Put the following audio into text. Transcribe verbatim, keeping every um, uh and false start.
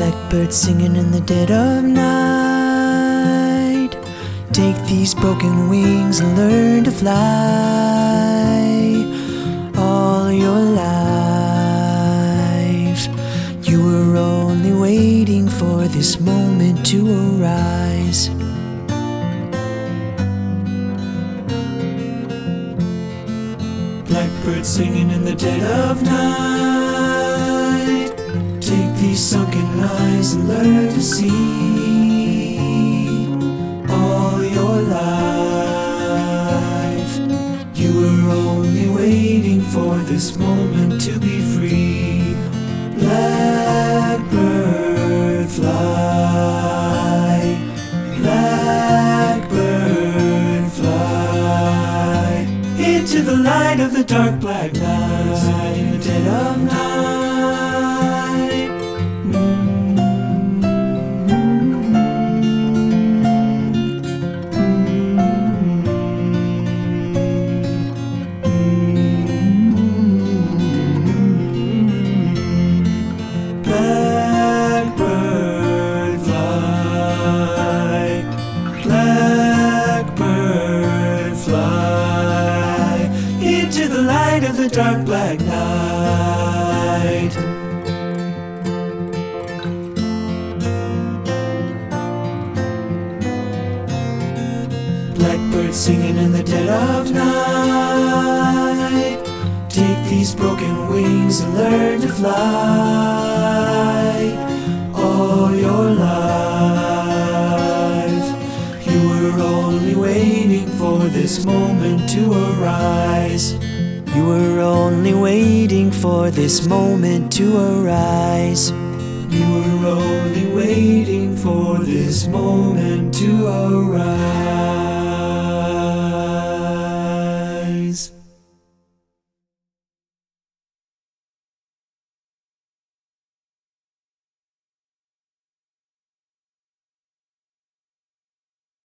Blackbird singing in the dead of night. Take these broken wings and learn to fly. All your life you were only waiting for this moment to arise. Blackbird singing in the dead of night. Take these sunken eyes and learn to see. All your life you were only waiting for this moment to be free. Blackbird fly, blackbird fly into the light of the dark black night, in the dead of night. Blackbird fly, blackbird fly into the light of the dark black night. Blackbird singing in the dead of night. Take these broken wings and learn to fly. All your life you were only waiting for this moment to arise. You were only waiting for this moment to arise. You were only waiting for this moment to arise.